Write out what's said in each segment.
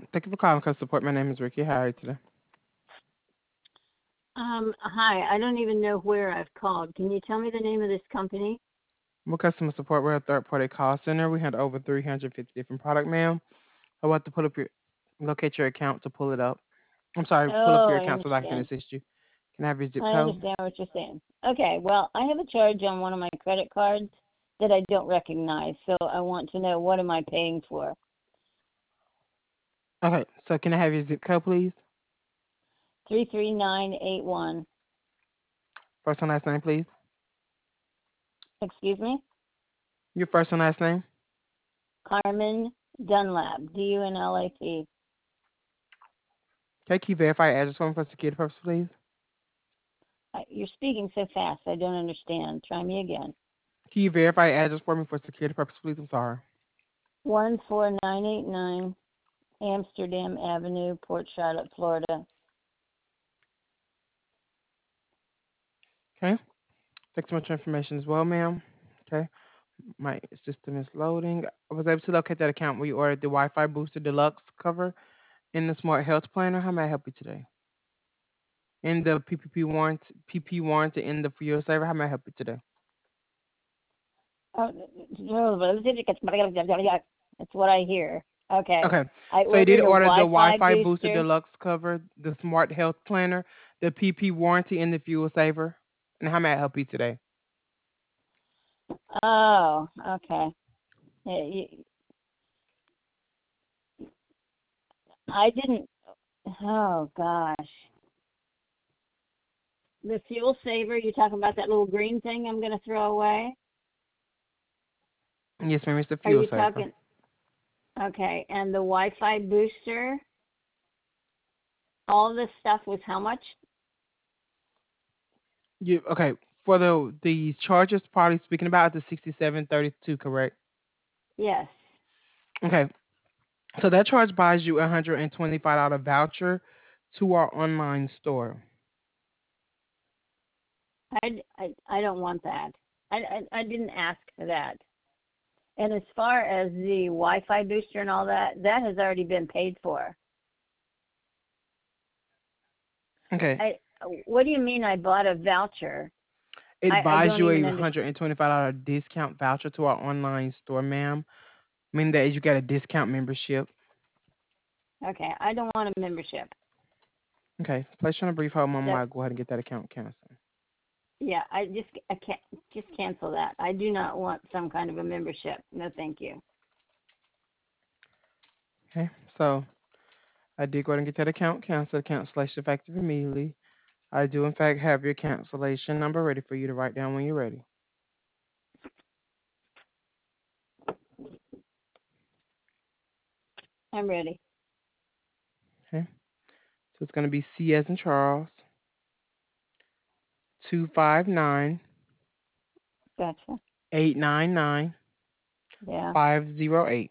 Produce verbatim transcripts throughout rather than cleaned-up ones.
Thank you for calling customer support. My name is Ricky. How are you today? Um, hi, I don't even know where I've called. Can you tell me the name of this company? We're customer support. We're a third-party call center. We had over three hundred fifty different product, ma'am. I want to pull up your, locate your account to pull it up. I'm sorry, pull up Oh, your I account so that I can understand. assist you. Can I have your zip I code? understand what you're saying. Okay, well, I have a charge on one of my credit cards that I don't recognize, so I want to know what am I paying for? Okay, so can I have your zip code, please? three three nine eight one. First and last name, please. Excuse me? Your first and last name. Carmen Dunlap, D U N L A P. Okay, can you verify your address for me for security purposes, please? You're speaking so fast, I don't understand. Try me again. Can you verify your address for me for security purposes, please? I'm sorry. one four nine eight nine Amsterdam Avenue, Port Charlotte, Florida. Okay, thanks so much for information as well, ma'am. Okay, my system is loading. I was able to locate that account where you ordered the Wi-Fi Booster Deluxe cover in the Smart Health Planner. How may I help you today? In the P P P warranty, P P warranty in the Fuel Saver. How may I help you today? Oh, that's what I hear. Okay. Okay, I so you did ordered a order the Wi-Fi Wi-Fi Booster booster. Deluxe cover, the Smart Health Planner, the P P warranty in the Fuel Saver. And how may I help you today? Oh, okay. Yeah, you- I didn't. Oh gosh. The fuel saver. You talking about that little green thing I'm going to throw away? Yes, ma'am. It's the Are Fuel you Saver. talking? Okay. And the Wi-Fi booster. All this stuff was how much? You okay? For the the charges probably speaking about the sixty-seven thirty-two, correct? Yes. Okay, so that charge buys you a hundred and twenty-five dollar voucher to our online store. I, I, I don't want that. I, I, I didn't ask for that. And as far as the Wi-Fi booster and all that, that has already been paid for. Okay, I, what do you mean I bought a voucher? it I, I buys don't you even a understand. hundred and twenty-five dollar discount voucher to our online store, ma'am. Meaning that you get a discount membership. Okay, I don't want a membership. Okay, place you on a brief hold, mom. So I'll go ahead and get that account canceled. yeah, I just I can't just cancel that. I do not want some kind of a membership. No, thank you. Okay, so I did go ahead and get that account canceled. Cancellation effective immediately. I do in fact have your cancellation number ready for you to write down when you're ready. I'm ready. Okay, so it's going to be C as in Charles, two five nine Gotcha. eight nine nine Yeah. five zero eight.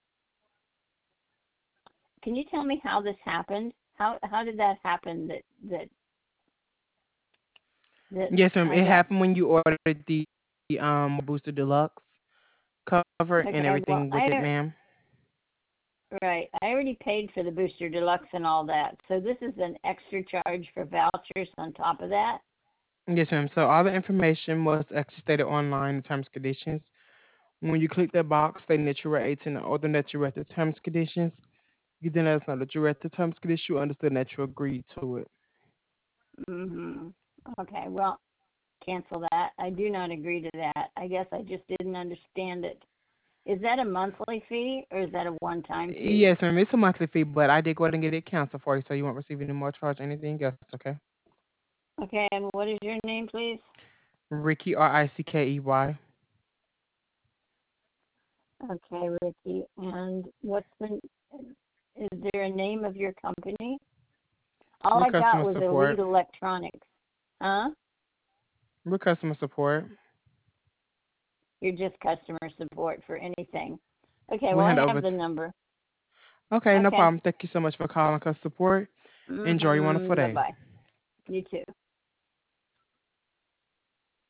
Can you tell me how this happened? How how did that happen? That that that Yes, ma'am. I It got. happened when you ordered the um Booster Deluxe cover and Okay. everything Well, with it, I ma'am. right. I already paid for the booster deluxe and all that. So this is an extra charge for vouchers on top of that. Yes, ma'am. So all the information was actually stated online in terms and conditions. When you click that box stating that you were eighteen or older, and that you read the terms and conditions, you then let us know that you read the terms and conditions, you understood and that you agreed to it. Mhm. Okay. Well, cancel that. I do not agree to that. I guess I just didn't understand it. Is that a monthly fee or is that a one-time fee? Yes, ma'am. It's a monthly fee, but I did go ahead and get it canceled for you, so you won't receive any more charge or anything else. Okay. Okay. And what is your name, please? Ricky R I C K E Y. Okay, Ricky. And what's the? Is there a name of your company? All We're I got customer was Elite support. Electronics. Huh? We're customer support. You're just customer support for anything. Okay. We Well, hand I have over. the T- number. okay, no Okay. problem. Thank you so much for calling customer support. Enjoy your wonderful Mhm. Bye day. bye. You too.